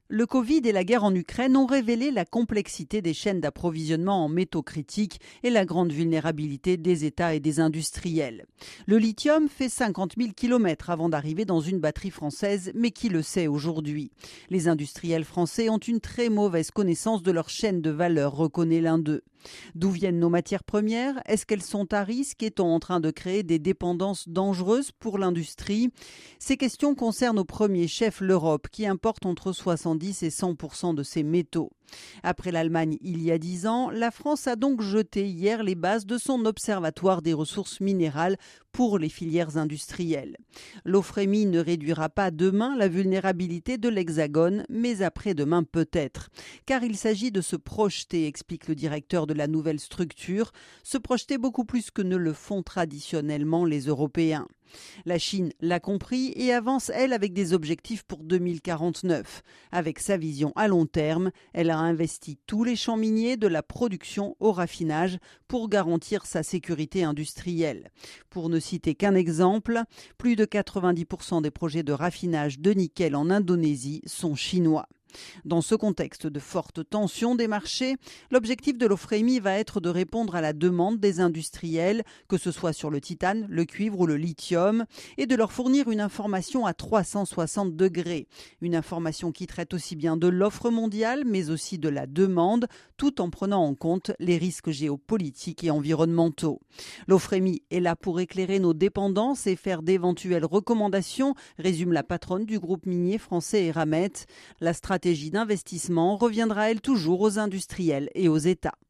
Le Covid et la guerre en Ukraine ont révélé la complexité des chaînes d'approvisionnement en métaux critiques et la grande vulnérabilité des États et des industriels. Le lithium fait 50 000 kilomètres avant d'arriver dans une batterie française, mais qui le sait aujourd'hui? Les industriels français ont une très mauvaise connaissance de leur chaîne de valeur, reconnaît l'un d'eux. D'où viennent nos matières premières? Est-ce qu'elles sont à risque? Est-on en train de créer des dépendances dangereuses pour l'industrie? Ces questions concernent au premier chef l'Europe, qui importe entre 70 et 100% de ces métaux. Après l'Allemagne il y a 10 ans, la France a donc jeté hier les bases de son observatoire des ressources minérales pour les filières industrielles. L'Ofrémy ne réduira pas demain la vulnérabilité de l'Hexagone, mais après-demain peut-être. Car il s'agit de se projeter, explique le directeur de la nouvelle structure, se projeter beaucoup plus que ne le font traditionnellement les Européens. La Chine l'a compris et avance, elle, avec des objectifs pour 2049. Avec sa vision à long terme, elle a investi tous les champs miniers de la production au raffinage pour garantir sa sécurité industrielle. Pour ne citer qu'un exemple, plus de 90% des projets de raffinage de nickel en Indonésie sont chinois. Dans ce contexte de forte tension des marchés, l'objectif de l'Ofrémy va être de répondre à la demande des industriels, que ce soit sur le titane, le cuivre ou le lithium, et de leur fournir une information à 360 degrés. Une information qui traite aussi bien de l'offre mondiale, mais aussi de la demande, tout en prenant en compte les risques géopolitiques et environnementaux. L'Ofrémy est là pour éclairer nos dépendances et faire d'éventuelles recommandations, résume la patronne du groupe minier français Eramet. La stratégie d'investissement reviendra, elle, toujours aux industriels et aux États.